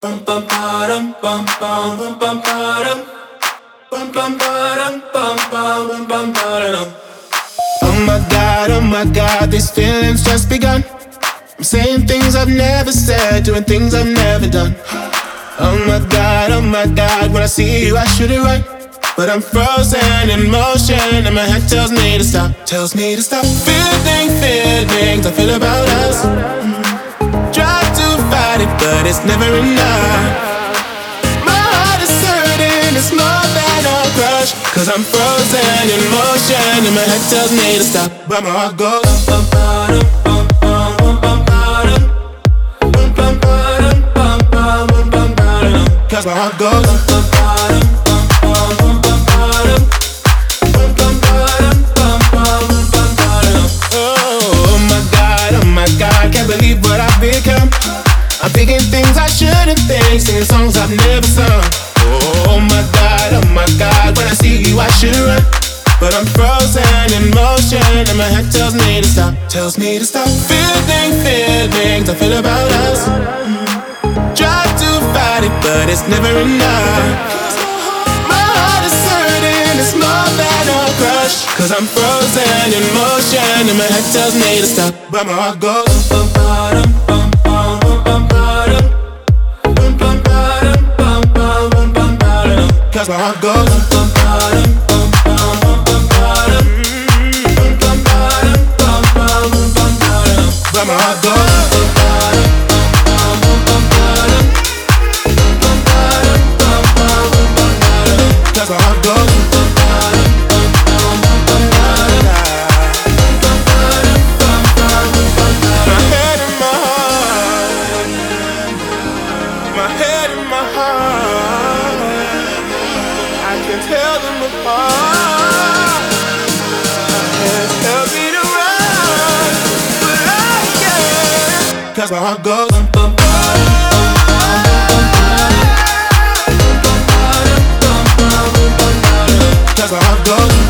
Bum bum ba-dum bum bum bum bum ba-dum. Bum bum ba-dum bum bum bum bum ba-dum. Oh my God, these feelings just begun. I'm saying things I've never said, doing things I've never done. Oh my God, when I see you I should it right, but I'm frozen in motion and my head tells me to stop. Tells me to stop. Feelings I feel about us. Try to fight it, but it's never enough. My heart is hurting, it's more than a crush. Cause I'm frozen in motion and my head tells me to stop, but my heart goes bum bum bum bum bum bum bum bum bum bum bum bum. Cause my heart goes bum bum bum bum bum bum bum bum bum bum. Oh my God, can't believe what I've become. I'm thinking things I shouldn't think, singing songs I've never sung. Oh my God, when I see you I should run, but I'm frozen in motion and my head tells me to stop. Tells me to stop. Feelings I feel about us. Try to fight it, but it's never enough. My heart is hurting, it's more than a crush. Cause I'm frozen in motion and my head tells me to stop, but my heart goes bum bum bum bum bum bum bum bum bum bum bum bum. Cause my heart goes bum bum bum bum bum bum bum bum bum bum. But my heart goes bum bum bum bum bum bum bum. Cause my heart goes bum bum bum bum bum bum. My head and my heart, my head and my heart, I can tell them apart. My head tells me to run, but I can't. Cause my heart goes bum bum bum. Cause my heart goes